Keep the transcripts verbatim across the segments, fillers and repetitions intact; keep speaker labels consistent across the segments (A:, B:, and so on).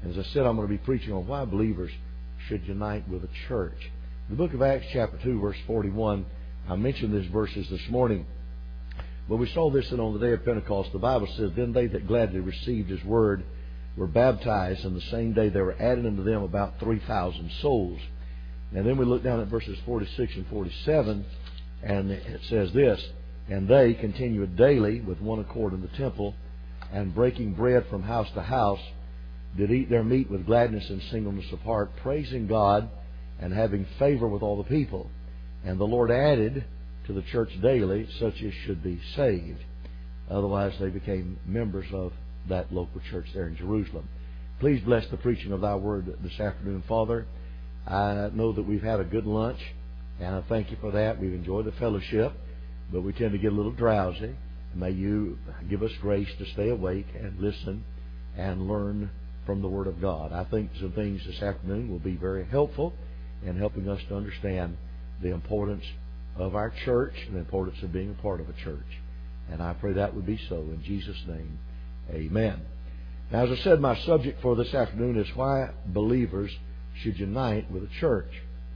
A: As I said, I'm going to be preaching on why believers should unite with a church. The book of Acts chapter two, verse forty-one, I mentioned these verses this morning. But we saw this on the day of Pentecost. The Bible says, then they that gladly received His word were baptized, and the same day they were added unto them about three thousand souls. And then we look down at verses forty-six and forty-seven, and it says this, and they continued daily with one accord in the temple, and breaking bread from house to house, did eat their meat with gladness and singleness of heart, praising God and having favor with all the people. And the Lord added to the church daily such as should be saved. Otherwise they became members of that local church there in Jerusalem. Please bless the preaching of Thy word this afternoon, Father. I know that we've had a good lunch, and I thank You for that. We've enjoyed the fellowship, but we tend to get a little drowsy. May You give us grace to stay awake and listen and learn from the Word of God. I think some things this afternoon will be very helpful in helping us to understand the importance of our church and the importance of being a part of a church. And I pray that would be so. In Jesus' name, amen. Now, as I said, my subject for this afternoon is why believers should unite with a church.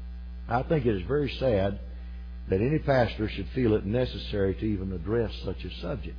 A: I think it is very sad that any pastor should feel it necessary to even address such a subject.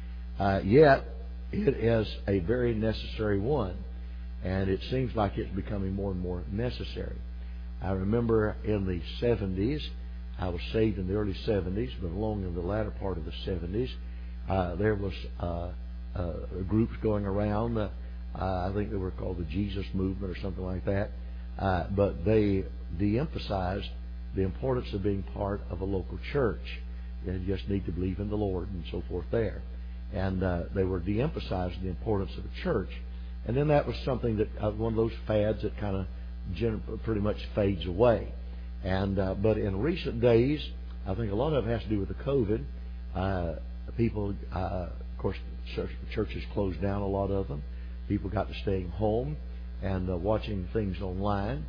A: Uh, yet, it is a very necessary one, and it seems like it's becoming more and more necessary. I remember in the seventies, I was saved in the early seventies, but along in the latter part of the seventies, uh, there was uh, uh, groups going around. Uh, I think they were called the Jesus Movement or something like that. Uh, but they de-emphasized the importance of being part of a local church. You just need to believe in the Lord and so forth there. And uh, they were de-emphasizing the importance of a church. And then that was something that, uh, one of those fads that kind of gen- pretty much fades away. And uh, but in recent days, I think a lot of it has to do with the COVID. Uh, people, uh, of course, churches closed down, a lot of them. People got to staying home and uh, watching things online,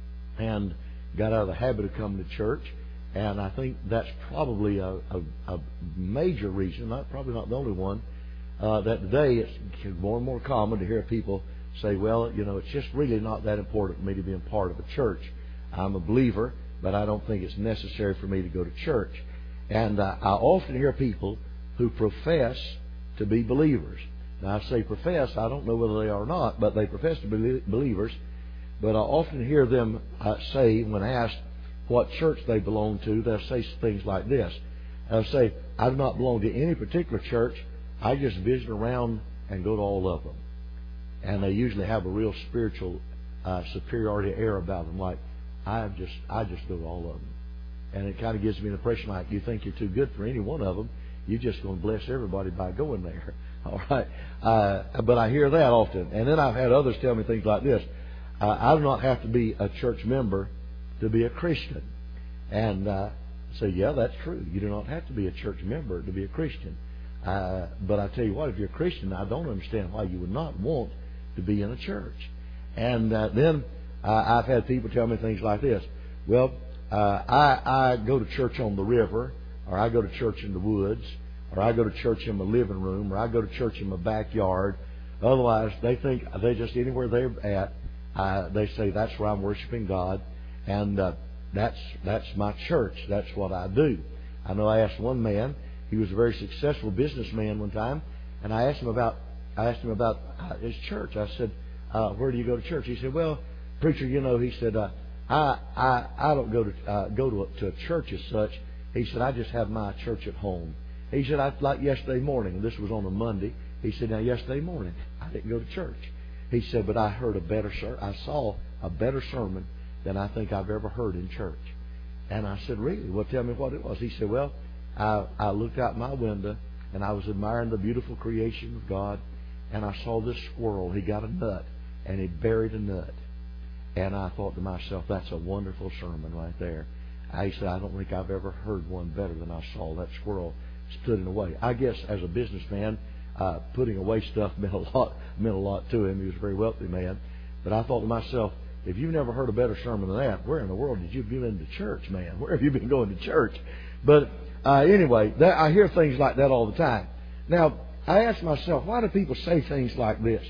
A: and got out of the habit of coming to church. And I think that's probably a, a, a major reason, not probably not the only one, uh, that today it's more and more common to hear people say, well, you know, it's just really not that important for me to be a part of a church. I'm a believer, but I don't think it's necessary for me to go to church. And uh, I often hear people who profess to be believers. Now, I say profess, I don't know whether they are or not, but they profess to be believers. But I often hear them uh, say, when asked what church they belong to, they'll say things like this. They'll say, I do not belong to any particular church. I just visit around and go to all of them. And they usually have a real spiritual uh, superiority air about them, like, I just I just go to all of them. And it kind of gives me an impression like you think you're too good for any one of them. You're just going to bless everybody by going there. All right. Uh, but I hear that often. And then I've had others tell me things like this. Uh, I do not have to be a church member to be a Christian. And uh, I say, yeah, that's true. You do not have to be a church member to be a Christian. Uh, but I tell you what, if you're a Christian, I don't understand why you would not want to be in a church. And uh, then uh, I've had people tell me things like this. Well, uh, I, I go to church on the river, or I go to church in the woods, or I go to church in my living room, or I go to church in my backyard. Otherwise, they think they just anywhere they're at, uh, they say that's where I'm worshiping God, and uh, that's that's my church. That's what I do. I know I asked one man. He was a very successful businessman one time, and I asked him about I asked him about uh, his church. I said, uh, "Where do you go to church?" He said, "Well, preacher, you know," he said, uh, "I I I don't go to uh, go to a, to a church as such." He said, "I just have my church at home." He said, "I like yesterday morning, and this was on a Monday." He said, "Now yesterday morning, I didn't go to church." He said, "But I heard a better ser- I saw a better sermon than I think I've ever heard in church." And I said, "Really? Well, tell me what it was." He said, "Well, I, I looked out my window, and I was admiring the beautiful creation of God, and I saw this squirrel. He got a nut, and he buried a nut. And I thought to myself, that's a wonderful sermon right there." I said, "I don't think I've ever heard one better than I saw that squirrel putting away." I guess as a businessman, uh, putting away stuff meant a lot meant a lot to him. He was a very wealthy man. But I thought to myself, if you've never heard a better sermon than that, where in the world did you have been to church, man? Where have you been going to church? But uh, anyway, that, I hear things like that all the time. Now, I ask myself, why do people say things like this?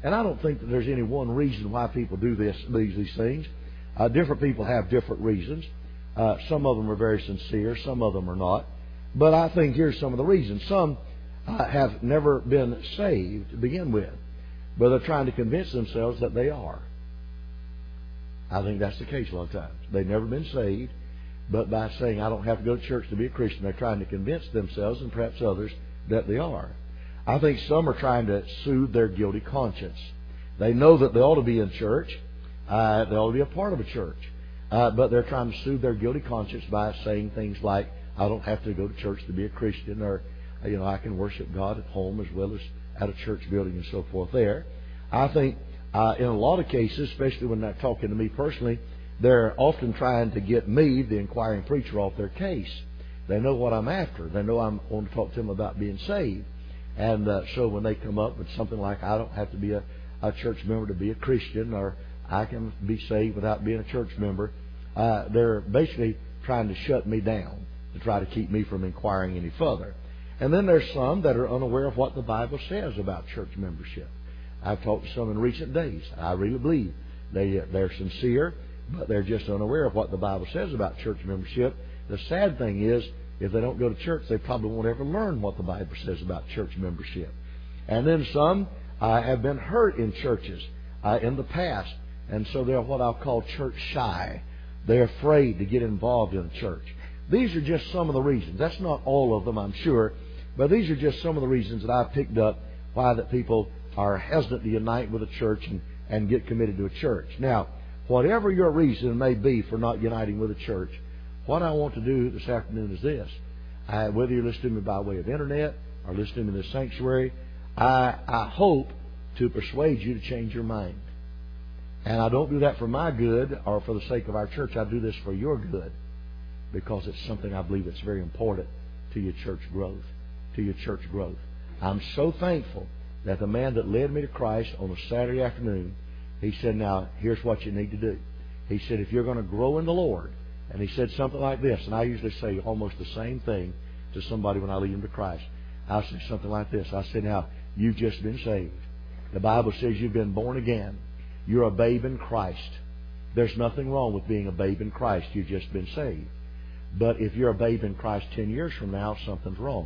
A: And I don't think that there's any one reason why people do this, these, these things. Uh, different people have different reasons. Uh, some of them are very sincere. Some of them are not. But I think here's some of the reasons. Some uh, have never been saved to begin with, but they're trying to convince themselves that they are. I think that's the case a lot of times. They've never been saved, but by saying, I don't have to go to church to be a Christian, they're trying to convince themselves and perhaps others that they are. I think some are trying to soothe their guilty conscience. They know that they ought to be in church. Uh, they ought to be a part of a church. Uh, but they're trying to soothe their guilty conscience by saying things like, I don't have to go to church to be a Christian, or, you know, I can worship God at home as well as at a church building and so forth there. I think uh, in a lot of cases, especially when they're talking to me personally, they're often trying to get me, the inquiring preacher, off their case. They know what I'm after. They know I'm going to talk to them about being saved. And uh, so when they come up with something like, I don't have to be a, a church member to be a Christian, or I can be saved without being a church member, uh, they're basically trying to shut me down to try to keep me from inquiring any further. And then there's some that are unaware of what the Bible says about church membership. I've talked to some in recent days. I really believe they, they're sincere, but they're just unaware of what the Bible says about church membership. The sad thing is, if they don't go to church, they probably won't ever learn what the Bible says about church membership. And then some uh, have been hurt in churches uh, in the past, and so they're what I'll call church shy. They're afraid to get involved in a church. These are just some of the reasons. That's not all of them, I'm sure, but these are just some of the reasons that I've picked up why that people are hesitant to unite with a church and, and get committed to a church. Now, whatever your reason may be for not uniting with a church, what I want to do this afternoon is this. I, whether you're listening to me by way of internet or listening to this sanctuary, I, I hope to persuade you to change your mind. And I don't do that for my good or for the sake of our church. I do this for your good, because it's something I believe that's very important to your church growth, to your church growth. I'm so thankful that the man that led me to Christ on a Saturday afternoon, he said, now, here's what you need to do. He said, if you're going to grow in the Lord, and he said something like this, and I usually say almost the same thing to somebody when I lead them to Christ. I say something like this. I said, now, you've just been saved. The Bible says you've been born again. You're a babe in Christ. There's nothing wrong with being a babe in Christ. You've just been saved. But if you're a babe in Christ ten years from now, something's wrong.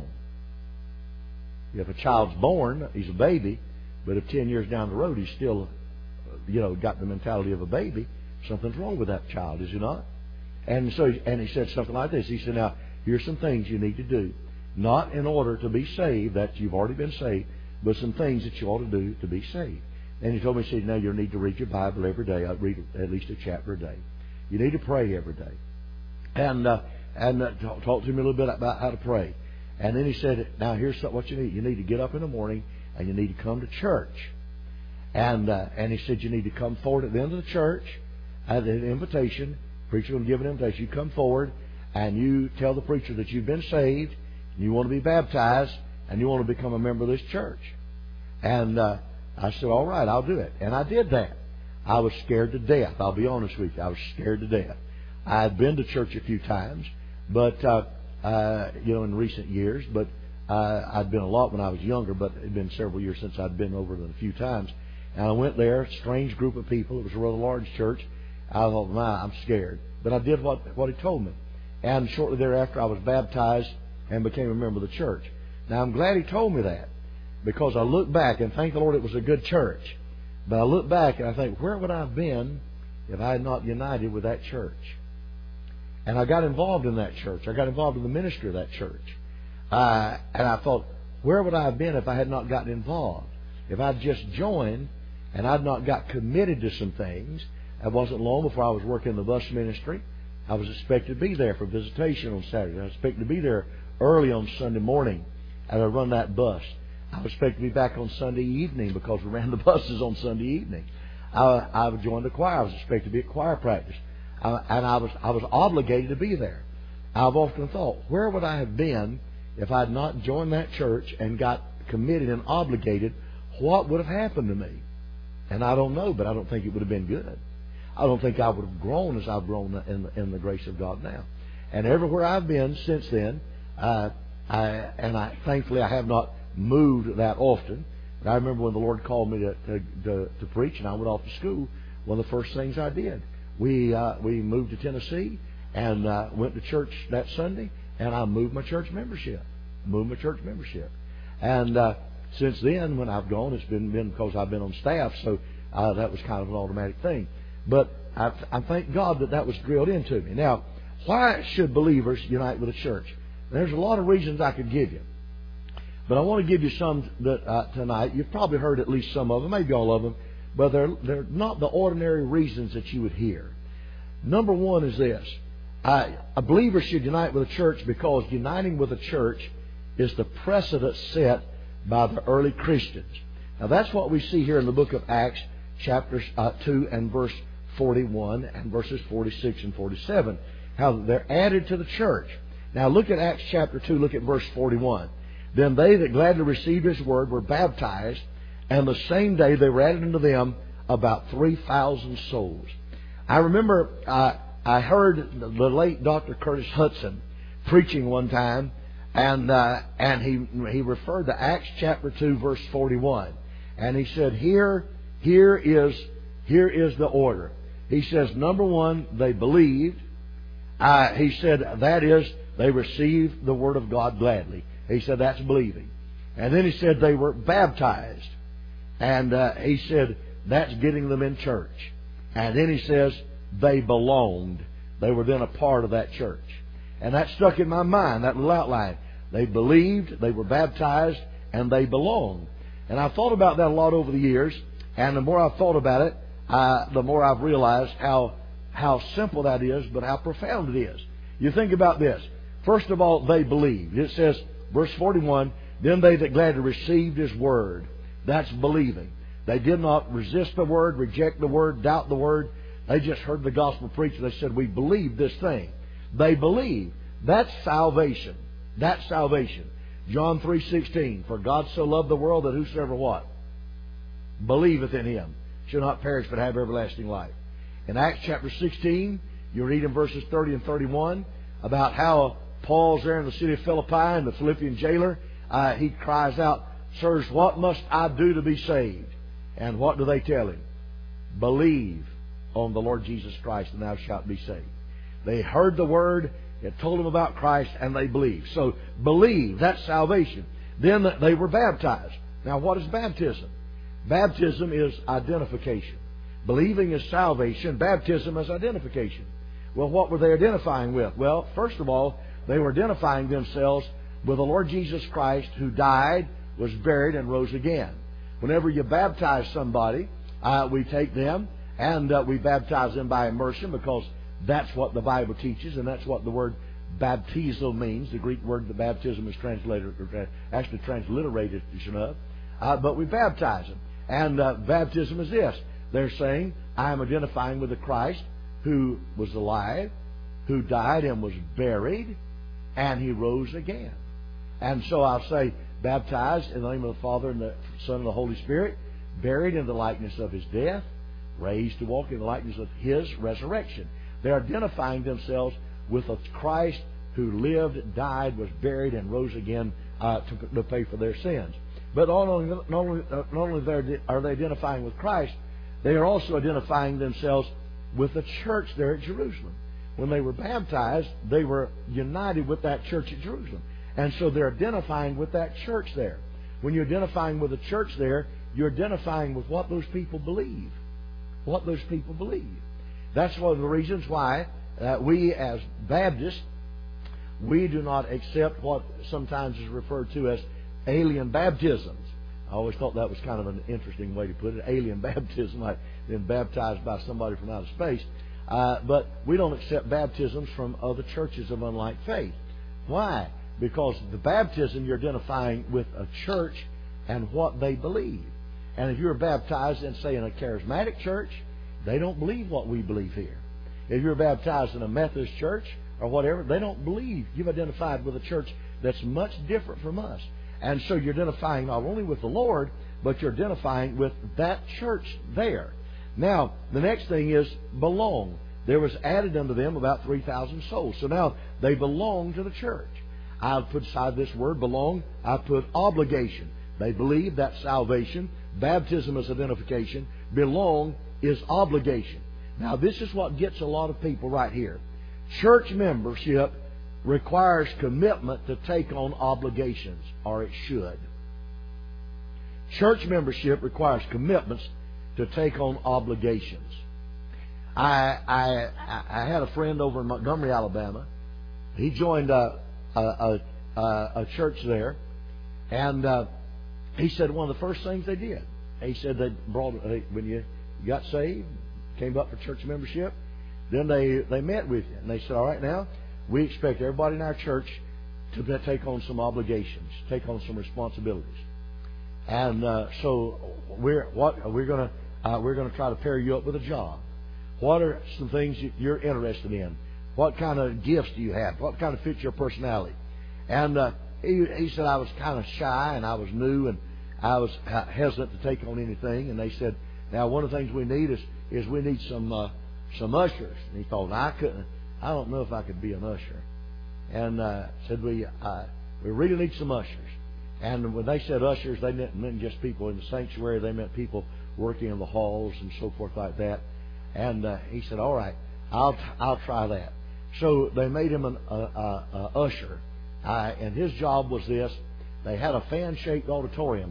A: If a child's born, he's a baby, but if ten years down the road he's still, you know, got the mentality of a baby, something's wrong with that child, is he not? And so, and he said something like this. He said, now, here's some things you need to do. Not in order to be saved, that you've already been saved, but some things that you ought to do to be saved. And he told me, he said, now you need to read your Bible every day. I'd read at least a chapter a day. You need to pray every day. And uh, and uh, talk to me a little bit about how to pray. And then he said, now here's what you need. You need to get up in the morning and you need to come to church. And uh, and he said you need to come forward at the end of the church at an invitation. The preacher will give an invitation. You come forward and you tell the preacher that you've been saved and you want to be baptized and you want to become a member of this church. And uh, I said, all right, I'll do it. And I did that. I was scared to death. I'll be honest with you. I was scared to death. I had been to church a few times, but uh, uh, you know, in recent years. But uh, I'd been a lot when I was younger. But it had been several years since I'd been over it a few times. And I went there, a strange group of people. It was a rather large church. I thought, my, I'm scared. But I did what what he told me. And shortly thereafter, I was baptized and became a member of the church. Now, I'm glad he told me that, because I look back, and thank the Lord it was a good church. But I look back and I think, where would I have been if I had not united with that church? And I got involved in that church. I got involved in the ministry of that church. Uh, and I thought, where would I have been if I had not gotten involved? If I'd just joined and I'd not got committed to some things. It wasn't long before I was working in the bus ministry. I was expected to be there for visitation on Saturday. I was expected to be there early on Sunday morning, and I run that bus. I was expected to be back on Sunday evening because we ran the buses on Sunday evening. I, I joined the choir. I was expected to be at choir practice, uh, and I was I was obligated to be there. I've often thought, where would I have been if I had not joined that church and got committed and obligated? What would have happened to me? And I don't know, but I don't think it would have been good. I don't think I would have grown as I've grown in the, in the grace of God now. And everywhere I've been since then, uh, I, and I thankfully I have not moved that often. And I remember when the Lord called me to, to, to, to preach, and I went off to school, one of the first things I did, we uh, we moved to Tennessee and uh, went to church that Sunday, and I moved my church membership. Moved my church membership. And uh, since then, when I've gone, it's been, been because I've been on staff, so uh, that was kind of an automatic thing. But I, I thank God that that was drilled into me. Now, why should believers unite with a church? There's a lot of reasons I could give you. But I want to give you some that, uh, tonight. You've probably heard at least some of them, maybe all of them, but they're, they're not the ordinary reasons that you would hear. Number one is this. I, a believer should unite with a church because uniting with a church is the precedent set by the early Christians. Now that's what we see here in the book of Acts, chapter uh, two and verse forty-one and verses forty-six and forty-seven. How they're added to the church. Now look at Acts chapter two, look at verse forty-one. Then they that gladly received His word were baptized, and the same day they were added unto them about three thousand souls. I remember uh, I heard the late Doctor Curtis Hudson preaching one time, and uh, and he he referred to Acts chapter two verse forty-one, and he said here here is here is the order. He says number one, they believed. Uh, he said that is they received the word of God gladly. He said that's believing. And then he said they were baptized. And uh, he said that's getting them in church. And then he says they belonged. They were then a part of that church. And that stuck in my mind, that little outline. They believed, they were baptized, and they belonged. And I've thought about that a lot over the years. And the more I've thought about it, uh, the more I've realized how how simple that is, but how profound it is. You think about this. First of all, they believed. It says, verse forty-one, then they that gladly received His word. That's believing. They did not resist the word, reject the word, doubt the word. They just heard the gospel preached. They said, we believe this thing. They believe. That's salvation. That's salvation. John three sixteen, for God so loved the world that whosoever what? Believeth in Him shall not perish but have everlasting life. In Acts chapter sixteen, you read in verses thirty and thirty-one about how Paul's there in the city of Philippi, and the Philippian jailer, uh, he cries out, sirs, what must I do to be saved? And what do they tell him? Believe on the Lord Jesus Christ, and thou shalt be saved. They heard the word, it told them about Christ, and they believed. So believe, that's salvation. Then they were baptized. Now what is baptism? Baptism is identification. Believing is salvation. Baptism is identification. Well, what were they identifying with? Well, first of all, they were identifying themselves with the Lord Jesus Christ, who died, was buried, and rose again. Whenever you baptize somebody, uh, we take them and uh, we baptize them by immersion, because that's what the Bible teaches, and that's what the word baptizo means. The Greek word that baptism is translated, or actually transliterated, of. Uh, but we baptize them. And uh, baptism is this. They're saying, I am identifying with the Christ who was alive, who died and was buried, and He rose again. And so I'll say, baptized in the name of the Father and the Son and the Holy Spirit, buried in the likeness of His death, raised to walk in the likeness of His resurrection. They're identifying themselves with a Christ who lived, died, was buried, and rose again uh, to, to pay for their sins. But not only, not only, not only are they identifying with Christ, they are also identifying themselves with the church there at Jerusalem. When they were baptized, they were united with that church at Jerusalem. And so they're identifying with that church there. When you're identifying with the church there, you're identifying with what those people believe. What those people believe. That's one of the reasons why uh, we as Baptists, we do not accept what sometimes is referred to as alien baptisms. I always thought that was kind of an interesting way to put it. Alien baptism, like being baptized by somebody from outer space. Uh, but we don't accept baptisms from other churches of unlike faith. Why? Because the baptism, you're identifying with a church and what they believe. And if you're baptized in, say, in a charismatic church, they don't believe what we believe here. If you're baptized in a Methodist church or whatever, they don't believe. You've identified with a church that's much different from us. And so you're identifying not only with the Lord, but you're identifying with that church there. Now, the next thing is belong. There was added unto them about three thousand souls. So now they belong to the church. I've put aside this word belong, I put obligation. They believe that salvation, baptism is identification, belong is obligation. Now, this is what gets a lot of people right here. Church membership requires commitment to take on obligations, or it should. Church membership requires commitments to take on obligations. I I I had a friend over in Montgomery, Alabama. He joined a a, a, a church there, and uh, he said one of the first things they did. He said they brought when you got saved, came up for church membership. Then they they met with you, and they said, "All right, now we expect everybody in our church to take on some obligations, take on some responsibilities." And uh, so we're what we're gonna uh, we're gonna try to pair you up with a job. What are some things you're interested in? What kind of gifts do you have? What kind of fits your personality? And uh, he, he said I was kind of shy and I was new and I was hesitant to take on anything. And they said, now one of the things we need is is we need some uh, some ushers. And he thought, I couldn't. I don't know if I could be an usher. And uh, said we uh, we really need some ushers. And when they said ushers, they meant, meant just people in the sanctuary. They meant people working in the halls and so forth like that. And uh, he said, all right, I'll I'll try that. So they made him an uh, uh, uh, usher. Uh, and his job was this. They had a fan-shaped auditorium.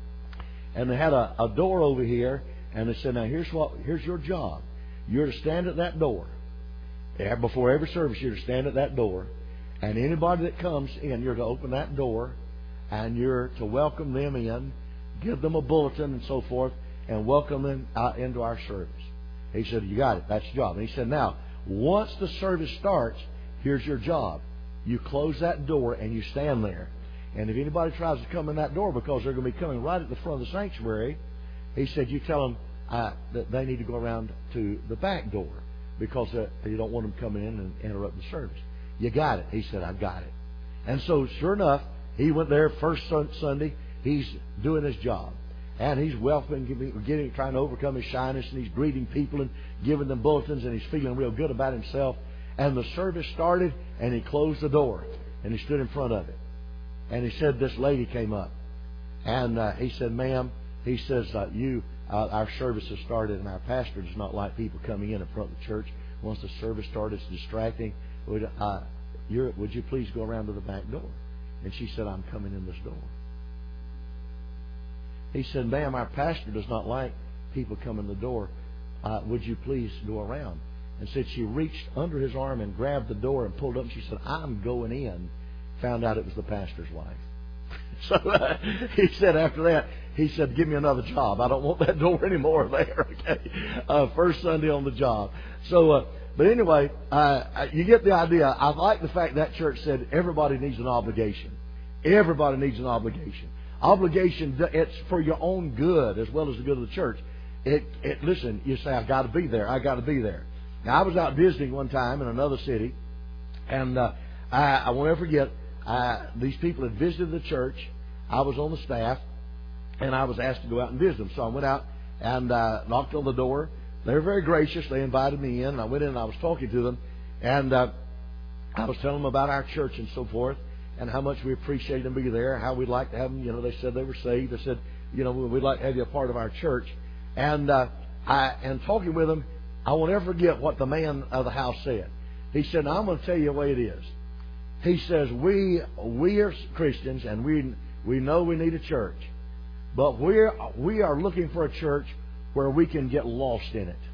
A: And they had a, a door over here. And they said, now here's what here's your job. You're to stand at that door. Before every service, you're to stand at that door. And anybody that comes in, you're to open that door. And you're to welcome them in, give them a bulletin and so forth, and welcome them out into our service. He said, you got it. That's your job. And he said, now, once the service starts, here's your job. You close that door and you stand there. And if anybody tries to come in that door because they're going to be coming right at the front of the sanctuary, he said, you tell them uh, that they need to go around to the back door because uh, you don't want them coming in and interrupt the service. You got it. He said, I got it. And so, sure enough, he went there first Sunday. He's doing his job. And he's welcoming, getting, trying to overcome his shyness, and he's greeting people and giving them bulletins, and he's feeling real good about himself. And the service started, and he closed the door, and he stood in front of it. And he said, this lady came up, and uh, he said, ma'am, he says, uh, you, uh, our service has started, and our pastor does not like people coming in in front of the church. Once the service started, it's distracting. Would, uh, you're, would you please go around to the back door? And she said, I'm coming in this door. He said, ma'am, our pastor does not like people coming in the door. Uh, would you please go around? And said she reached under his arm and grabbed the door and pulled up. And she said, I'm going in. Found out it was the pastor's wife. So uh, he said after that, he said, give me another job. I don't want that door anymore there. Okay, uh, first Sunday on the job. So, uh, but anyway, uh, you get the idea. I like the fact that church said everybody needs an obligation. Everybody needs an obligation. Obligation, it's for your own good as well as the good of the church. It, it listen, you say, I got to be there. I got to be there. Now, I was out visiting one time in another city, and uh, I, I won't ever forget, uh, these people had visited the church. I was on the staff, and I was asked to go out and visit them. So I went out and uh, knocked on the door. They were very gracious. They invited me in, and I went in and I was talking to them, and uh, I was telling them about our church and so forth, and how much we appreciate them being there, how we'd like to have them. You know, they said they were saved. I said, you know, we'd like to have you a part of our church. And uh, I, and talking with them, I won't ever forget what the man of the house said. He said, now, I'm going to tell you the way it is. He says, we we are Christians, and we we know we need a church, but we're we are looking for a church where we can get lost in it.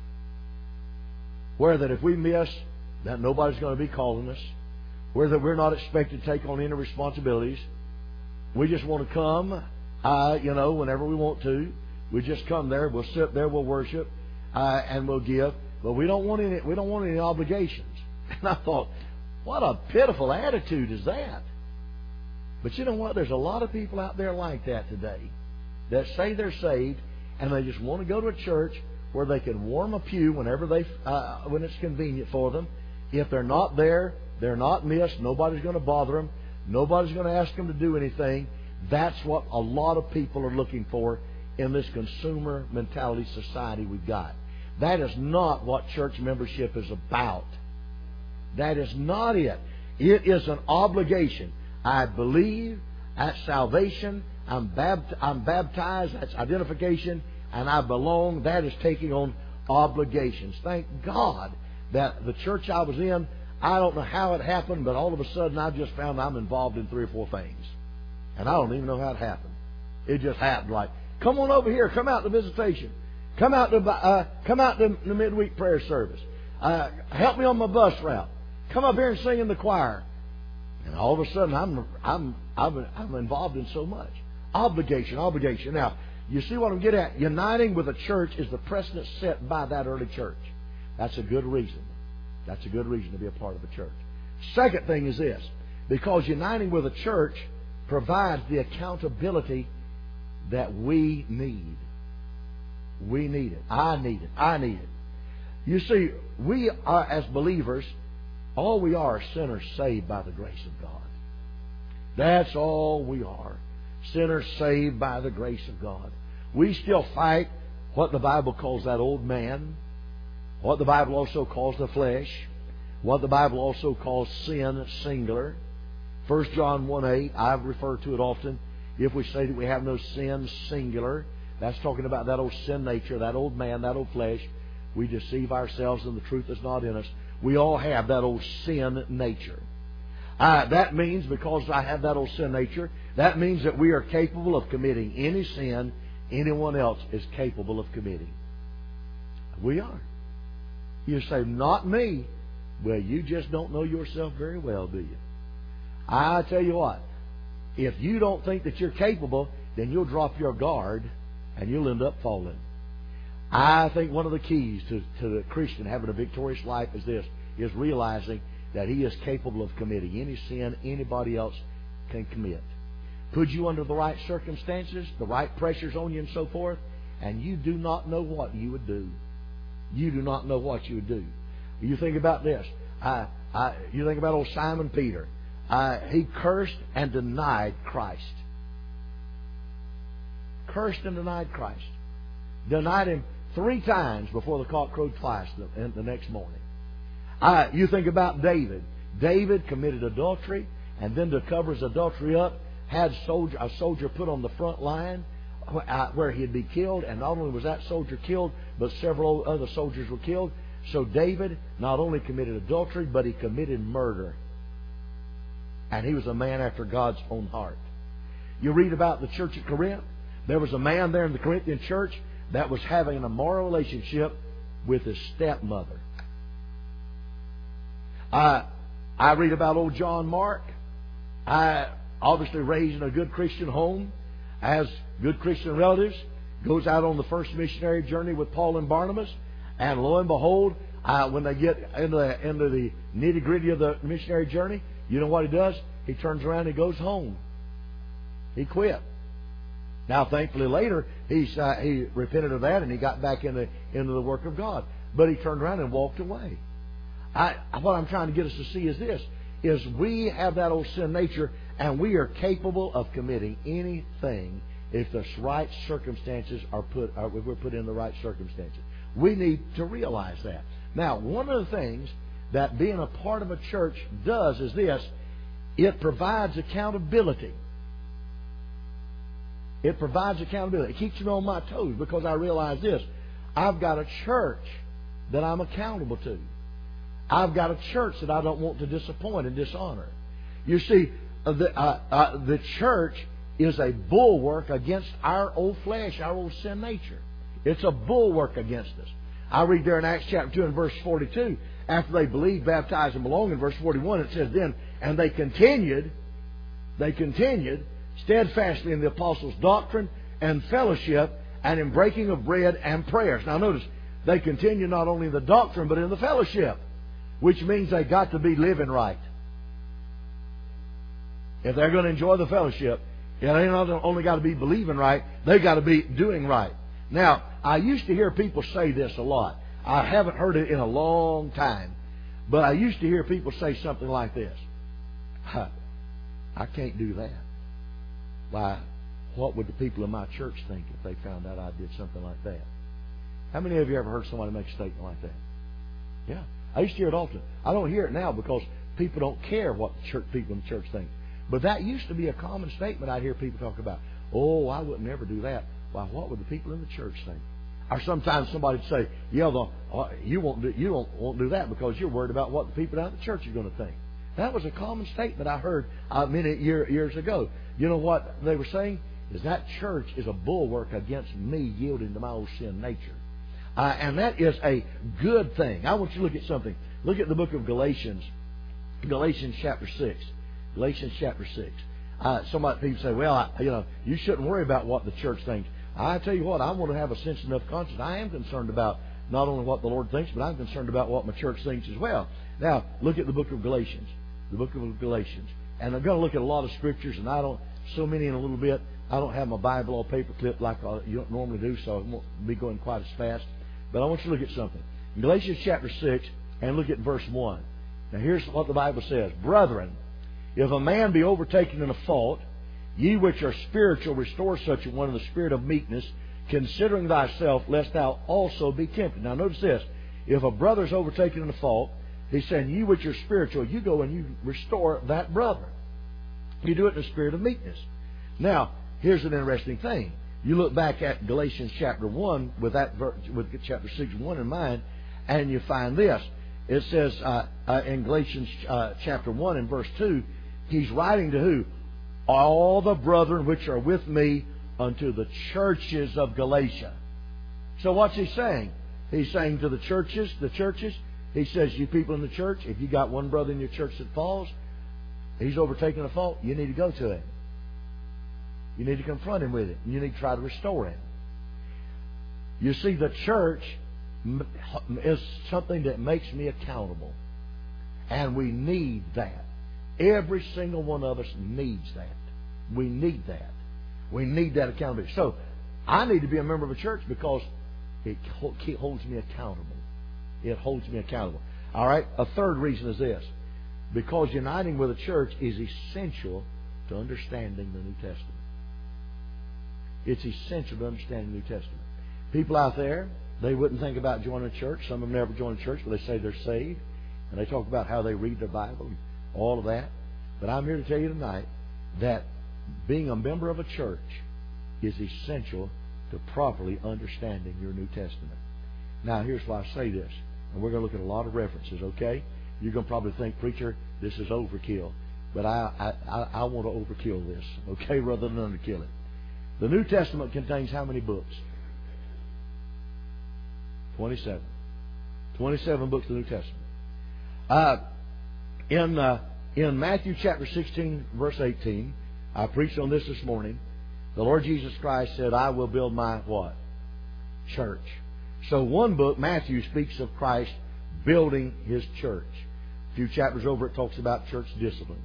A: Where that if we miss, that nobody's going to be calling us. Where that we're not expected to take on any responsibilities. We just want to come, uh, you know, whenever we want to. We just come there, we'll sit there, we'll worship, uh, and we'll give. But we don't want any. We don't want any obligations. And I thought, what a pitiful attitude is that? But you know what? There's a lot of people out there like that today that say they're saved and they just want to go to a church where they can warm a pew whenever they uh, when it's convenient for them. If they're not there, they're not missed. Nobody's going to bother them. Nobody's going to ask them to do anything. That's what a lot of people are looking for in this consumer mentality society we've got. That is not what church membership is about. That is not it. It is an obligation. I believe at salvation, I'm, bapt- I'm baptized. That's identification. And I belong. That is taking on obligations. Thank God that the church I was in, I don't know how it happened, but all of a sudden I just found I'm involved in three or four things. And I don't even know how it happened. It just happened. Like, come on over here. Come out to visitation. Come out to uh, come out to the midweek prayer service. Uh, help me on my bus route. Come up here and sing in the choir. And all of a sudden, I'm I'm I'm I'm involved in so much obligation, obligation. Now, you see what I'm getting at? Uniting with a church is the precedent set by that early church. That's a good reason. That's a good reason to be a part of a church. Second thing is this: because uniting with a church provides the accountability that we need. We need it. I need it. I need it. You see, we are, as believers, all we are are sinners saved by the grace of God. That's all we are. Sinners saved by the grace of God. We still fight what the Bible calls that old man, what the Bible also calls the flesh, what the Bible also calls sin, singular. First John one eight, I've referred to it often. If we say that we have no sin, singular, that's talking about that old sin nature, that old man, that old flesh. We deceive ourselves and the truth is not in us. We all have that old sin nature. Uh, that means, because I have that old sin nature, that means that we are capable of committing any sin anyone else is capable of committing. We are. You say, not me. Well, you just don't know yourself very well, do you? I tell you what, if you don't think that you're capable, then you'll drop your guard and you'll end up falling. I think one of the keys to, to the Christian having a victorious life is this, is realizing that he is capable of committing any sin anybody else can commit. Put you under the right circumstances, the right pressures on you and so forth, and you do not know what you would do. You do not know what you would do. You think about this. I, I, you think about old Simon Peter. Uh, he cursed and denied Christ. Cursed and denied Christ. Denied Him three times before the cock crowed twice the, the next morning. Uh, you think about David. David committed adultery, and then to cover his adultery up, had soldier, a soldier put on the front line where he'd be killed, and not only was that soldier killed, but several other soldiers were killed. So David not only committed adultery, but he committed murder. And he was a man after God's own heart. You read about the church at Corinth. There was a man there in the Corinthian church that was having an immoral relationship with his stepmother. I, I read about old John Mark. I obviously raised in a good Christian home, has good Christian relatives, goes out on the first missionary journey with Paul and Barnabas, and lo and behold, uh, when they get into the, into the nitty-gritty of the missionary journey, you know what he does? He turns around and he goes home. He quit. Now, thankfully, later he's, uh, he repented of that and he got back into into the work of God. But he turned around and walked away. I, what I'm trying to get us to see is this: is we have that old sin nature, and we are capable of committing anything if the right circumstances are put. Or if we're put in the right circumstances. We need to realize that. Now, one of the things that being a part of a church does is this: it provides accountability. It provides accountability. It keeps me on my toes because I realize this: I've got a church that I'm accountable to. I've got a church that I don't want to disappoint and dishonor. You see, the, uh, uh, the church is a bulwark against our old flesh, our old sin nature. It's a bulwark against us. I read there in Acts chapter two and verse forty-two, after they believed, baptized, and belonged, in verse forty-one, it says then, and they continued, they continued steadfastly in the apostles' doctrine and fellowship, and in breaking of bread and prayers. Now notice, they continue not only in the doctrine, but in the fellowship, which means they got to be living right. If they're going to enjoy the fellowship, they not only got to be believing right, they got to be doing right. Now, I used to hear people say this a lot. I haven't heard it in a long time. But I used to hear people say something like this: I can't do that. Why, what would the people in my church think if they found out I did something like that? How many of you ever heard somebody make a statement like that? Yeah. I used to hear it often. I don't hear it now because people don't care what the church, people in the church think. But that used to be a common statement I'd hear people talk about. oh, I would never do that. Why, what would the people in the church think? Or sometimes somebody would say, yeah, the, uh, you won't do, you won't, won't do that because you're worried about what the people out in the church are going to think. That was a common statement I heard uh, many year, years ago. You know what they were saying? Is that church is a bulwark against me yielding to my old sin nature. Uh, and that is a good thing. I want you to look at something. Look at the book of Galatians. Galatians chapter six. Galatians chapter six. Uh, some people say, well, I, you know, you shouldn't worry about what the church thinks. I tell you what, I want to have a sensitive enough conscience. I am concerned about not only what the Lord thinks, but I'm concerned about what my church thinks as well. Now, look at the book of Galatians. The book of Galatians. And I'm going to look at a lot of scriptures, and I don't, so many in a little bit. I don't have my Bible all paper clipped like you don't normally do, so I won't be going quite as fast. But I want you to look at something. In Galatians chapter six, and look at verse one. Now here's what the Bible says. Brethren, if a man be overtaken in a fault, ye which are spiritual, restore such a one in the spirit of meekness, considering thyself, lest thou also be tempted. Now notice this. If a brother is overtaken in a fault, he's saying, ye which are spiritual, you go and you restore that brother. You do it in the spirit of meekness. Now, here's an interesting thing. You look back at Galatians chapter one with that with chapter six one in mind, and you find this. It says uh, uh, in Galatians uh, chapter one and verse two, he's writing to who? All the brethren which are with me unto the churches of Galatia. So what's he saying? He's saying to the churches, the churches, he says, you people in the church, if you got one brother in your church that falls, he's overtaken a fault, you need to go to him. You need to confront him with it. You need to try to restore him. You see, the church is something that makes me accountable. And we need that. Every single one of us needs that. We need that. We need that accountability. So, I need to be a member of a church because it holds me accountable. It holds me accountable. All right? A third reason is this. Because uniting with a church is essential to understanding the New Testament. It's essential to understanding the New Testament. People out there, they wouldn't think about joining a church. Some of them never join a church, but they say they're saved. And they talk about how they read their Bible and all of that. But I'm here to tell you tonight that being a member of a church is essential to properly understanding your New Testament. Now, here's why I say this. And we're going to look at a lot of references, okay? You're going to probably think, preacher, this is overkill. But I, I, I want to overkill this, okay, rather than underkill it. The New Testament contains how many books? twenty-seven. twenty-seven books of the New Testament. Uh, in, uh, in Matthew chapter sixteen, verse eighteen, I preached on this this morning. The Lord Jesus Christ said, I will build my what? Church. So one book, Matthew, speaks of Christ building His church. A few chapters over it talks about church discipline.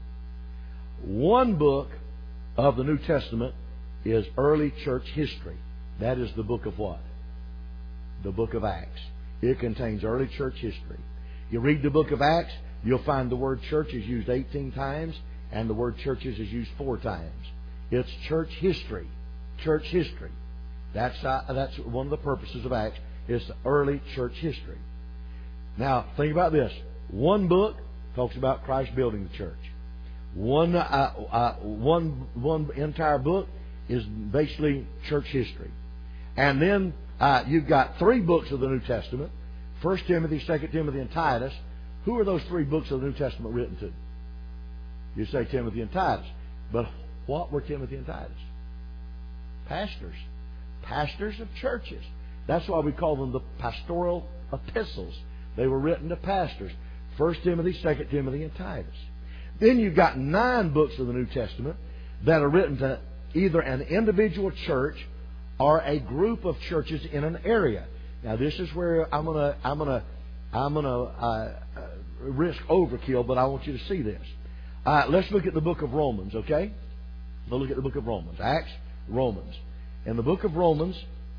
A: One book of the New Testament is early church history. That is the book of what? The book of Acts. It contains early church history. You read the book of Acts, you'll find the word church is used eighteen times, and the word churches is used four times. It's church history. Church history. That's uh, that's one of the purposes of Acts. It's early church history. Now, think about this. One book talks about Christ building the church. One, uh, uh, one, one entire book is basically church history. And then uh, you've got three books of the New Testament. First Timothy, Second Timothy, and Titus. Who are those three books of the New Testament written to? You say Timothy and Titus. But what were Timothy and Titus? Pastors. Pastors of churches. That's why we call them the pastoral epistles. They were written to pastors. First Timothy, Second Timothy, and Titus. Then you've got nine books of the New Testament that are written to either an individual church or a group of churches in an area. Now, this is where I'm gonna, I'm gonna, I'm gonna uh, uh, risk overkill, but I want you to see this. Uh, let's look at the book of Romans, okay? We'll look at the book of Romans. Acts, Romans. In the book of Romans,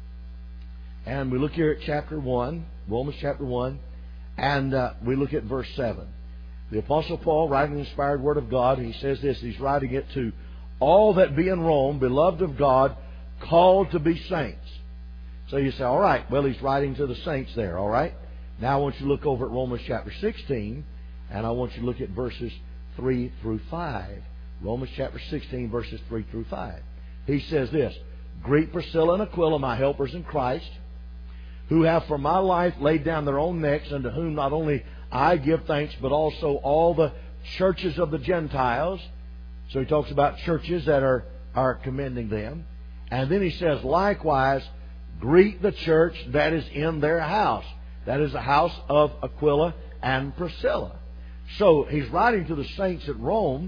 A: and we look here at chapter one, Romans chapter one, and uh, we look at verse seven. The Apostle Paul, writing the inspired Word of God, he says this, he's writing it to all that be in Rome, beloved of God, called to be saints. So you say, all right, well, he's writing to the saints there, all right? Now I want you to look over at Romans chapter sixteen, and I want you to look at verses three through five. Romans chapter sixteen, verses three through five. he says this, "Greet Priscilla and Aquila, my helpers in Christ, who have for my life laid down their own necks, unto whom not only I give thanks, but also all the churches of the Gentiles." So he talks about churches that are, are commending them. And then he says, "Likewise, greet the church that is in their house." That is the house of Aquila and Priscilla. So he's writing to the saints at Rome,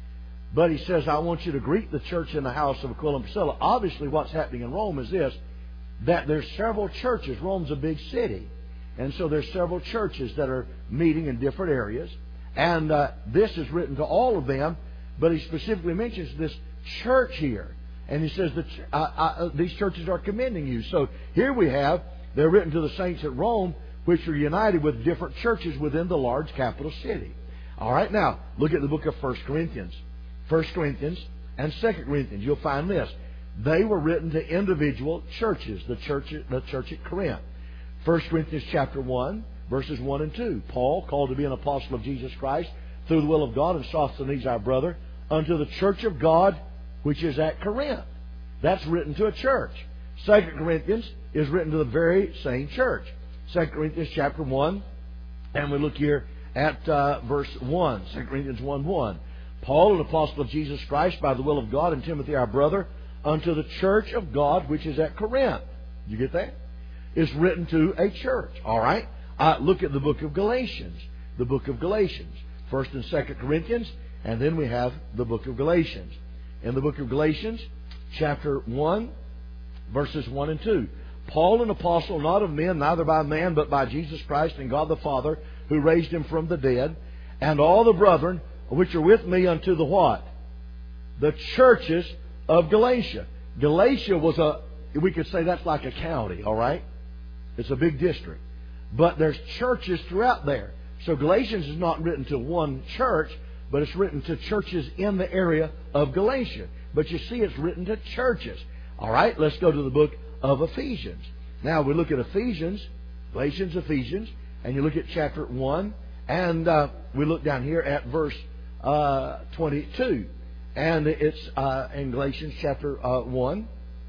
A: but he says, "I want you to greet the church in the house of Aquila and Priscilla." Obviously, what's happening in Rome is this, that there's several churches. Rome's a big city. And so there's several churches that are meeting in different areas. And uh, this is written to all of them, but he specifically mentions this church here. And he says that uh, uh, these churches are commending you. So here we have, they're written to the saints at Rome, which are united with different churches within the large capital city. All right, now, look at the book of First Corinthians. First Corinthians and Second Corinthians. You'll find this. They were written to individual churches, the church, the church at Corinth. First Corinthians chapter one, verses one and two. "Paul, called to be an apostle of Jesus Christ, through the will of God, and Sosthenes our brother, unto the church of God, which is at Corinth." That's written to a church. Second Corinthians is written to the very same church. Second Corinthians chapter one, and we look here at uh, verse one. Second Corinthians one one. "Paul, an apostle of Jesus Christ, by the will of God, and Timothy our brother, unto the church of God, which is at Corinth." You get that? It's written to a church. All right? Uh, look at the book of Galatians. The book of Galatians. First and Second Corinthians, and then we have the book of Galatians. In the book of Galatians, chapter one, verses one and two. "Paul, an apostle, not of men, neither by man, but by Jesus Christ and God the Father, who raised him from the dead, and all the brethren which are with me unto the" what? "The churches of Galatia." Galatia was a, we could say that's like a county, all right? It's a big district. But there's churches throughout there. So Galatians is not written to one church, but it's written to churches in the area of Galatia. But you see, it's written to churches. All right, let's go to the book of Ephesians. Now, we look at Ephesians, Galatians, Ephesians, and you look at chapter one, and uh, we look down here at verse uh, twenty-two. And it's uh, in Galatians chapter uh, one.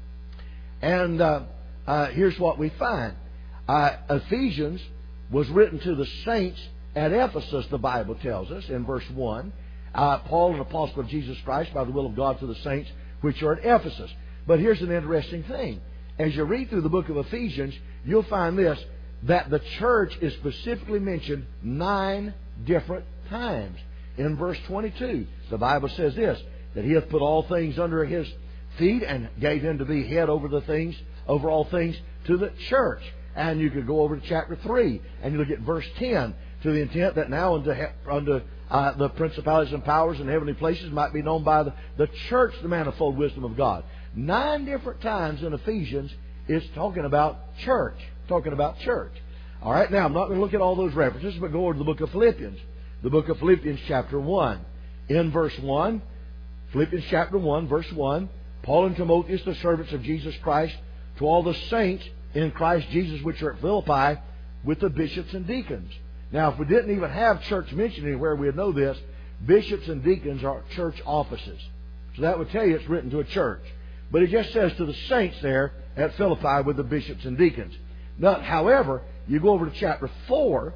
A: And uh, uh, here's what we find. Uh, Ephesians was written to the saints at Ephesus, the Bible tells us, in verse one. Uh, Paul, an apostle of Jesus Christ, by the will of God, to the saints which are at Ephesus. But here's an interesting thing. As you read through the book of Ephesians, you'll find this, that the church is specifically mentioned nine different times. In verse twenty-two, the Bible says this, that He hath put all things under His feet and gave Him to be head over the things, over all things to the church. And you could go over to chapter three, and you look at verse ten, to the intent that now unto, unto uh, the principalities and powers in heavenly places might be known by the, the church, the manifold wisdom of God. Nine different times in Ephesians it's talking about church. Talking about church. All right, now I'm not going to look at all those references, but go over to the book of Philippians. The book of Philippians chapter one. In verse one, Philippians chapter one, verse one, "Paul and Timotheus, the servants of Jesus Christ, to all the saints in Christ Jesus which are at Philippi, with the bishops and deacons." Now, if we didn't even have church mentioned anywhere, we'd know this. Bishops and deacons are church offices. So that would tell you it's written to a church. But it just says to the saints there at Philippi with the bishops and deacons. Now, however, you go over to chapter four,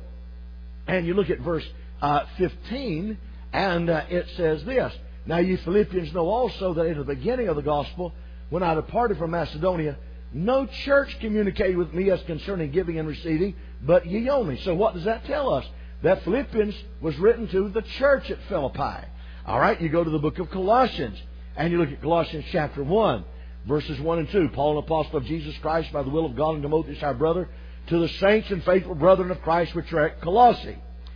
A: and you look at verse uh, fifteen, and uh, it says this, "Now you Philippians know also that in the beginning of the gospel, when I departed from Macedonia, no church communicated with me as concerning giving and receiving, but ye only." So what does that tell us? That Philippians was written to the church at Philippi. All right, you go to the book of Colossians, and you look at Colossians chapter one, verses one and two. "Paul, an apostle of Jesus Christ, by the will of God, and Timotheus our brother, to the saints and faithful brethren of Christ which are at Colossae."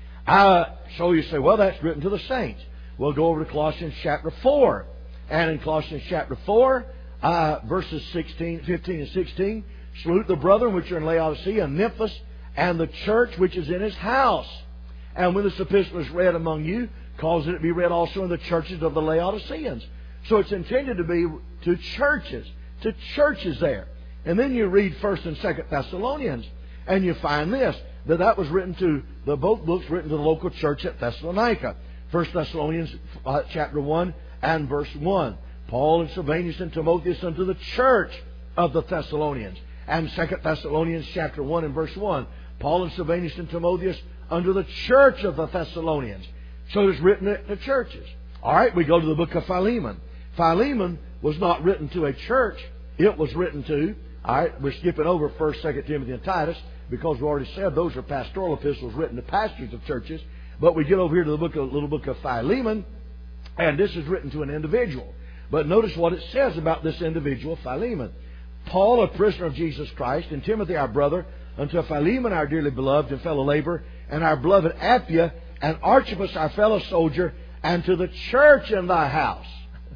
A: Uh, so you say, well, that's written to the saints. We'll go over to Colossians chapter four. And in Colossians chapter four, uh, verses sixteen, fifteen and sixteen, "Salute the brethren which are in Laodicea and Nymphas, and the church which is in his house. And when this epistle is read among you, cause it to be read also in the churches of the Laodiceans." So it's intended to be to churches, to churches there. And then you read First and Second Thessalonians, and you find this, that that was written to, the both books written to the local church at Thessalonica. First Thessalonians uh, chapter one and verse one. Paul and Silvanus and Timotheus unto the church of the Thessalonians. And Second Thessalonians chapter one and verse one. Paul and Silvanus and Timotheus unto the church of the Thessalonians. So it's written to churches. All right, we go to the book of Philemon. Philemon was not written to a church. It was written to, all right, we're skipping over First, Second Timothy, and Titus, because we already said those are pastoral epistles written to pastors of churches. But we get over here to the book of, little book of Philemon, and this is written to an individual. But notice what it says about this individual, Philemon. Paul, a prisoner of Jesus Christ, and Timothy, our brother, unto Philemon, our dearly beloved and fellow laborer, and our beloved Apphia, and Archippus, our fellow soldier, and to the church in thy house.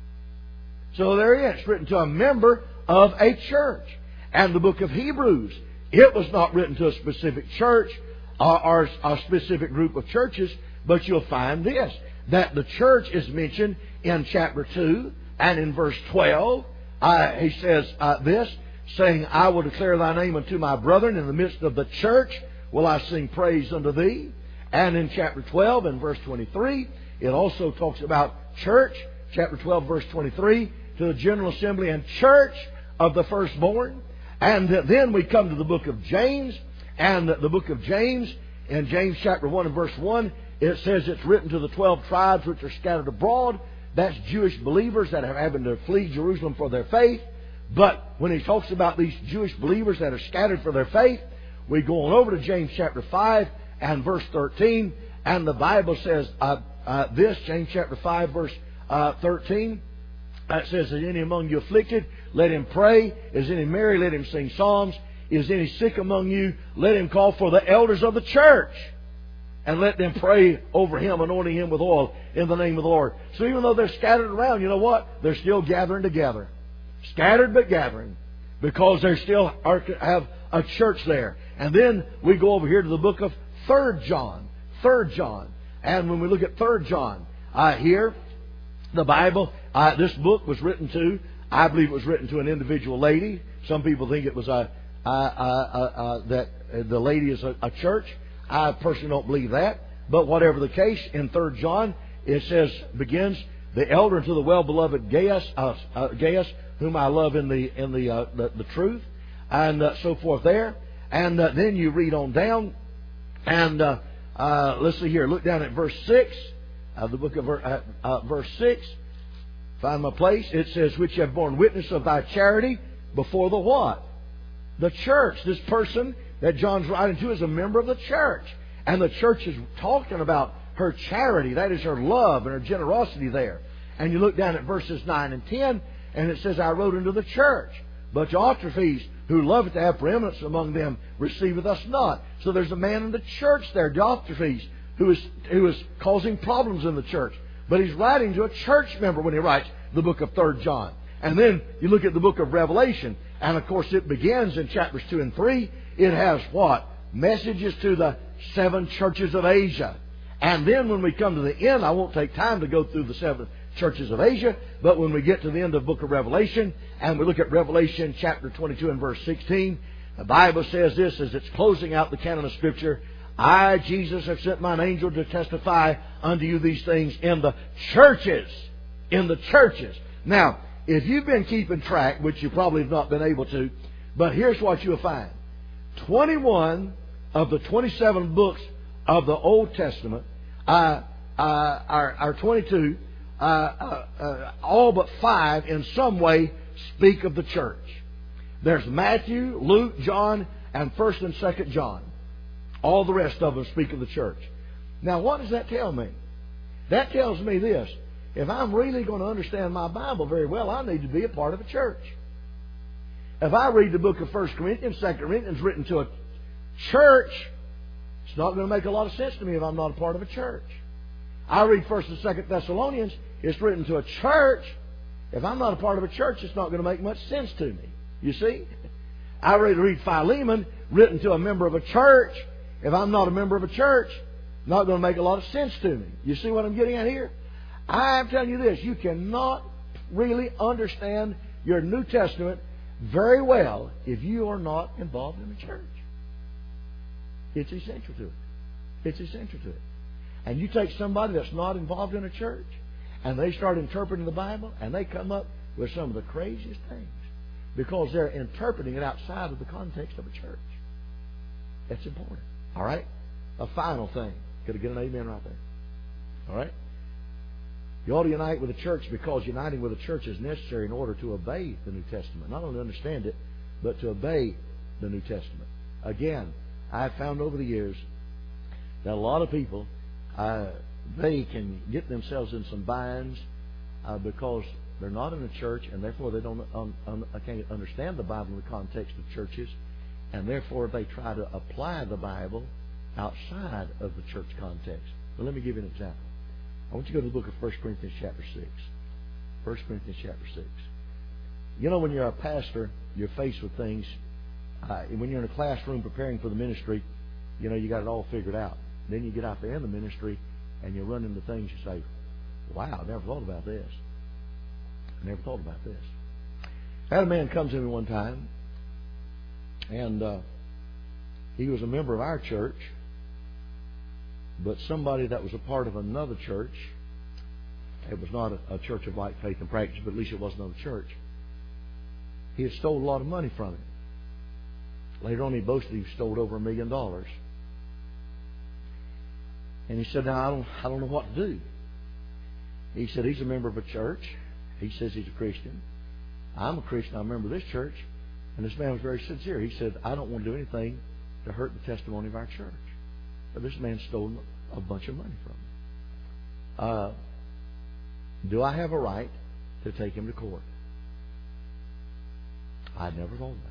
A: So there he is. It's written to a member of a church. And the book of Hebrews, it was not written to a specific church or, or a specific group of churches, but you'll find this, that the church is mentioned in chapter two and in verse twelve. Uh, he says uh, this, saying, I will declare thy name unto my brethren. In the midst of the church will I sing praise unto thee. And in chapter twelve and verse twenty-three, it also talks about church. Chapter twelve, verse twenty-three, to the general assembly and church of the firstborn. And then we come to the book of James. And the book of James, in James chapter one and verse one, it says it's written to the twelve tribes which are scattered abroad. That's Jewish believers that are having to flee Jerusalem for their faith. But when he talks about these Jewish believers that are scattered for their faith, we go on over to James chapter five and verse thirteen. And the Bible says uh, uh, this, James chapter five, verse uh, thirteen. It says, is any among you afflicted? Let him pray. Is any merry? Let him sing psalms. Is any sick among you? Let him call for the elders of the church, and let them pray over him, anointing him with oil in the name of the Lord. So even though they're scattered around, you know what? They're still gathering together. Scattered but gathering. Because they still are, have a church there. And then we go over here to the book of Third John. Third John. And when we look at Third John, uh, here, the Bible, uh, this book was written to, I believe it was written to an individual lady. Some people think it was a, uh, uh, uh, uh, that the lady is a, a church. I personally don't believe that. But whatever the case, in Third John, it says, begins, the elder to the well-beloved Gaius, uh, uh, Gaius, whom I love in the in the uh, the, the truth, and uh, so forth there. And uh, then you read on down, and uh, uh, let's see here. Look down at verse six, uh, the book of uh, uh, verse six. Find my place. It says, which have borne witness of thy charity before the what? The church. This person that John's writing to is a member of the church. And the church is talking about her charity. That is her love and her generosity there. And you look down at verses nine and ten, and it says, I wrote unto the church. But Diotrephes, who loveth to have preeminence among them, receiveth us not. So there's a man in the church there, Diotrephes, who is, who is causing problems in the church. But he's writing to a church member when he writes the book of Third John. And then you look at the book of Revelation. And of course it begins in chapters two and three. It has what? Messages to the seven churches of Asia. And then when we come to the end, I won't take time to go through the seven churches of Asia, but when we get to the end of the book of Revelation, and we look at Revelation chapter twenty-two and verse sixteen, the Bible says this as it's closing out the canon of Scripture, I, Jesus, have sent mine angel to testify unto you these things in the churches. In the churches. Now, if you've been keeping track, which you probably have not been able to, but here's what you'll find. twenty-one of the twenty-seven books of the Old Testament, uh, uh, are, are twenty-two, uh, uh, uh, all but five in some way speak of the church. There's Matthew, Luke, John, and First and Second John. All the rest of them speak of the church. Now, what does that tell me? That tells me this. If I'm really going to understand my Bible very well, I need to be a part of a church. If I read the book of First Corinthians, Second Corinthians written to a church, it's not going to make a lot of sense to me if I'm not a part of a church. I read First and Second Thessalonians, it's written to a church. If I'm not a part of a church, it's not going to make much sense to me. You see? I read, read Philemon, written to a member of a church. If I'm not a member of a church, it's not going to make a lot of sense to me. You see what I'm getting at here? I'm telling you this, you cannot really understand your New Testament very well if you are not involved in a church. It's essential to it. It's essential to it. And you take somebody that's not involved in a church, and they start interpreting the Bible, and they come up with some of the craziest things because they're interpreting it outside of the context of a church. That's important. All right? A final thing. Could I get an amen right there? All right? You ought to unite with the church because uniting with the church is necessary in order to obey the New Testament. Not only understand it, but to obey the New Testament. Again, I've found over the years that a lot of people, uh, they can get themselves in some binds uh, because they're not in a church, and therefore they don't un, un, can't understand the Bible in the context of churches, and therefore they try to apply the Bible outside of the church context. Well, let me give you an example. I want you to go to the book of First Corinthians chapter six. First Corinthians chapter six. You know, when you're a pastor, you're faced with things. Uh, when you're in a classroom preparing for the ministry, you know, you got it all figured out. Then you get out there in the ministry and you run into things you say, wow, I never thought about this. I never thought about this. I had a man come to me one time, and uh, he was a member of our church, but somebody that was a part of another church. It was not a, a church of like faith and practice, but at least it was another church. He had stolen a lot of money from him. Later on, he boasted he stole over a million dollars. And he said, now, I don't, I don't know what to do. He said, he's a member of a church. He says he's a Christian. I'm a Christian. I'm a member of this church. And this man was very sincere. He said, I don't want to do anything to hurt the testimony of our church. But this man stole a bunch of money from him. Uh, do I have a right to take him to court? I'd never thought of that.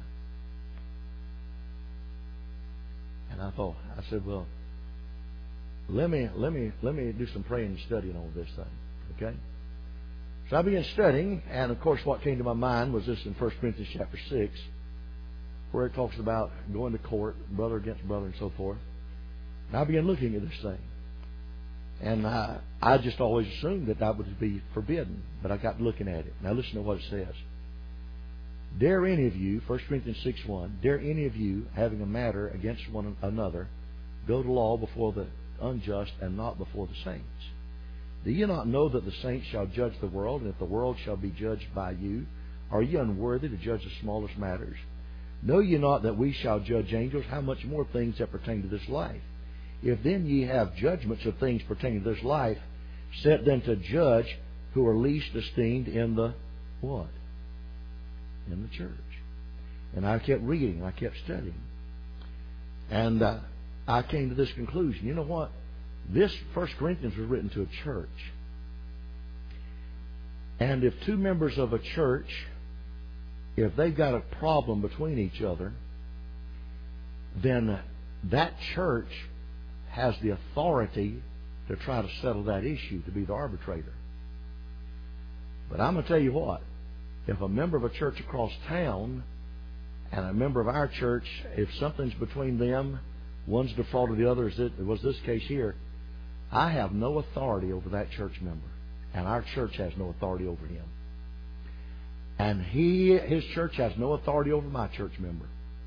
A: And I thought, I said, well, let me let me let me do some praying and studying on this thing. Okay? So I began studying, and of course what came to my mind was this in First Corinthians chapter six, where it talks about going to court, brother against brother and so forth. And I began looking at this thing. And I, I just always assumed that that would be forbidden, but I got looking at it. Now listen to what it says. Dare any of you, First Corinthians six one, dare any of you, having a matter against one another, go to law before the unjust and not before the saints? Do you not know that the saints shall judge the world, and if the world shall be judged by you? Are ye unworthy to judge the smallest matters? Know ye not that we shall judge angels? How much more things that pertain to this life? If then ye have judgments of things pertaining to this life, set then to judge who are least esteemed in the what? In the church. And I kept reading, I kept studying. And uh, I came to this conclusion. You know what? This First Corinthians was written to a church. And if two members of a church, if they've got a problem between each other, then that church has the authority to try to settle that issue, to be the arbitrator. But I'm going to tell you what, if a member of a church across town and a member of our church, if something's between them, one's defrauded the other, as it was this case here, I have no authority over that church member, and our church has no authority over him. And he, his church has no authority over my church member.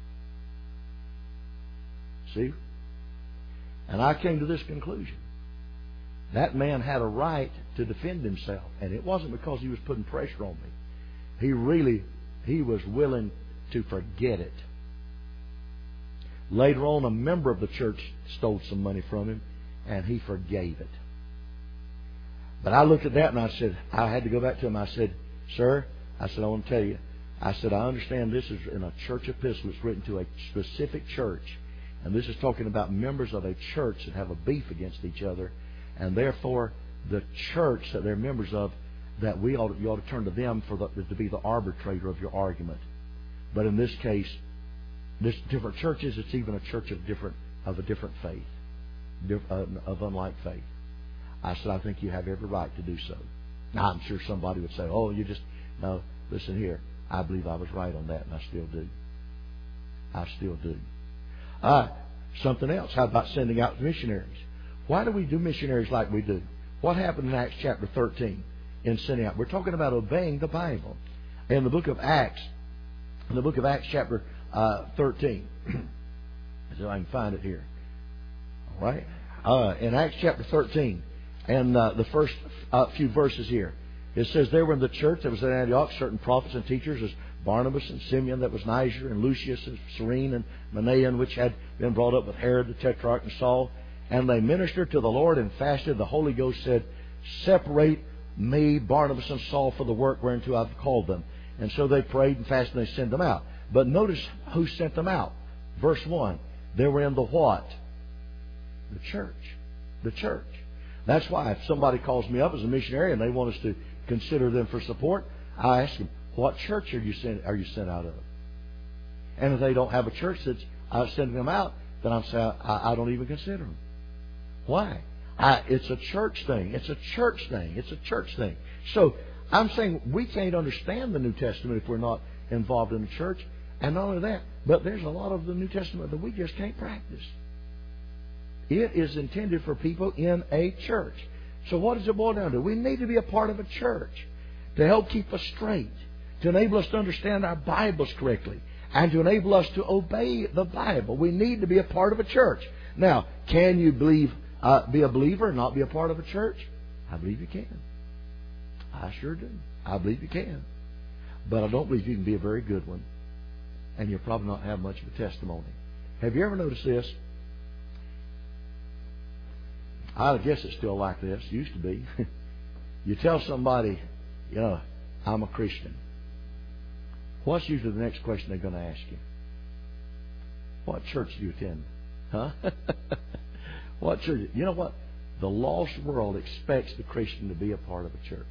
A: See? And I came to this conclusion. That man had a right to defend himself, and it wasn't because he was putting pressure on me. He really, he was willing to forget it. Later on, a member of the church stole some money from him, and he forgave it. But I looked at that and I said, I had to go back to him. I said, sir, I said, I want to tell you, I said, I understand this is in a church epistle. It's written to a specific church. And this is talking about members of a church that have a beef against each other. And therefore, the church that they're members of, that we ought, you ought to turn to them for the, to be the arbitrator of your argument. But in this case, there's different churches. It's even a church of different of a different faith, of unlike faith. I said, I think you have every right to do so. Now, I'm sure somebody would say, oh, you just... No, listen here. I believe I was right on that, and I still do. I still do. Uh, something else. How about sending out missionaries? Why do we do missionaries like we do? What happened in Acts chapter thirteen in sending out? We're talking about obeying the Bible. In the book of Acts, in the book of Acts chapter uh, thirteen, so I can find it here. All right? Uh, in Acts chapter thirteen, and uh, the first uh, few verses here. It says there were in the church that was at Antioch certain prophets and teachers as Barnabas and Simeon that was Niger and Lucius and Cyrene and Manaen, which had been brought up with Herod the Tetrarch and Saul. And they ministered to the Lord and fasted. The Holy Ghost said, separate me, Barnabas and Saul, for the work whereunto I've called them. And so they prayed and fasted and they sent them out. But notice who sent them out. Verse one. They were in the what? The church. The church. That's why if somebody calls me up as a missionary and they want us to consider them for support, I ask them, what church are you sent, are you sent out of? And if they don't have a church that's uh, sending them out, then I'm saying I, I don't even consider them. Why? I, it's a church thing. It's a church thing. It's a church thing. So I'm saying we can't understand the New Testament if we're not involved in the church. And not only that, but there's a lot of the New Testament that we just can't practice. It is intended for people in a church. So what does it boil down to? We need to be a part of a church to help keep us straight, to enable us to understand our Bibles correctly, and to enable us to obey the Bible. We need to be a part of a church. Now, can you believe, uh, be a believer and not be a part of a church? I believe you can. I sure do. I believe you can. But I don't believe you can be a very good one. And you'll probably not have much of a testimony. Have you ever noticed this? I guess it's still like this. Used to be. You tell somebody, you know, I'm a Christian. What's usually the next question they're going to ask you? What church do you attend? Huh? What church? You know what? The lost world expects the Christian to be a part of a church.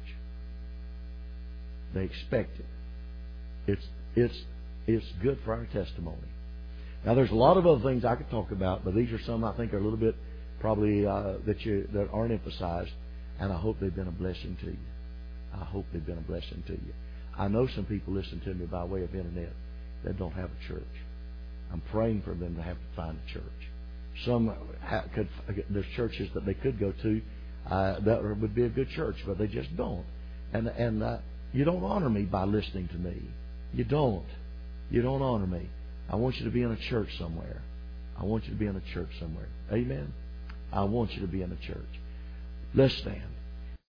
A: They expect it. It's it's it's good for our testimony. Now, there's a lot of other things I could talk about, but these are some I think are a little bit probably uh, that you that aren't emphasized, and I hope they've been a blessing to you. I hope they've been a blessing to you. I know some people listen to me by way of internet that don't have a church. I'm praying for them to have to find a church. Some ha- could there's churches that they could go to uh, that would be a good church, but they just don't. And and uh, you don't honor me by listening to me. You don't. You don't honor me. I want you to be in a church somewhere. I want you to be in a church somewhere. Amen. I want you to be in a church. Let's stand.